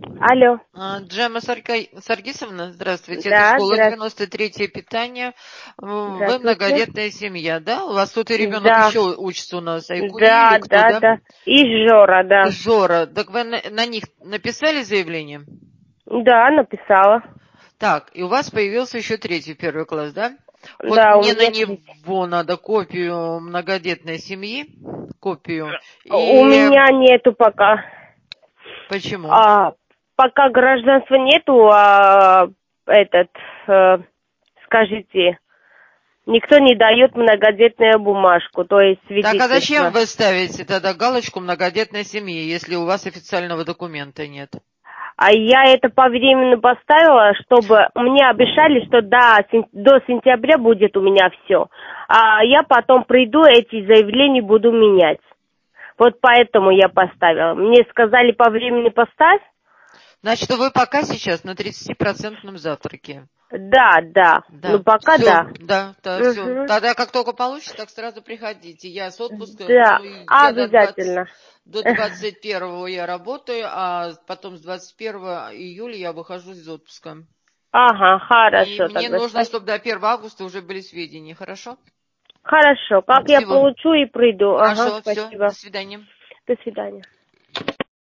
Алло. Джема Саргисовна, здравствуйте. Это Да, школа здравствуйте. 93-е питание. Вы Здравствуйте. многодетная семья, да? У вас тут и ребенок Да, еще учится у нас. Айкуни или да, кто, да, да? да. И Жора, да. Жора. Так вы на них написали заявление? Да, написала. Так, и у вас появился еще третий первый класс, да? Вот Да, у мне на меня третий. него надо копию многодетной семьи, копию. У И меня нету пока. почему? А, пока гражданства нету, этот, э, скажите, никто не дает многодетную бумажку, то есть Так, а зачем свидетельство. вы ставите тогда галочку многодетной семьи, если у вас официального документа нет? А я это повременно поставила, чтобы мне обещали, что до сентября будет у меня все. А я потом приду, эти заявления буду менять. Вот поэтому я поставила. Мне сказали по времени поставь. Значит, вы пока сейчас на 30% завтраке. Да, да. Ну Да, пока все, да. да, да, все. Угу. Тогда, как только получите, так сразу приходите. Я с отпуска, Да, ну, я обязательно. до 21 я работаю, а потом с 21 июля я выхожу из отпуска. Ага, И хорошо мне тогда. нужно, чтобы до 1 августа уже были сведения, хорошо? Хорошо, как я Всего. получу и приду. Ага, Хорошо, все, до спасибо. свидания. До свидания.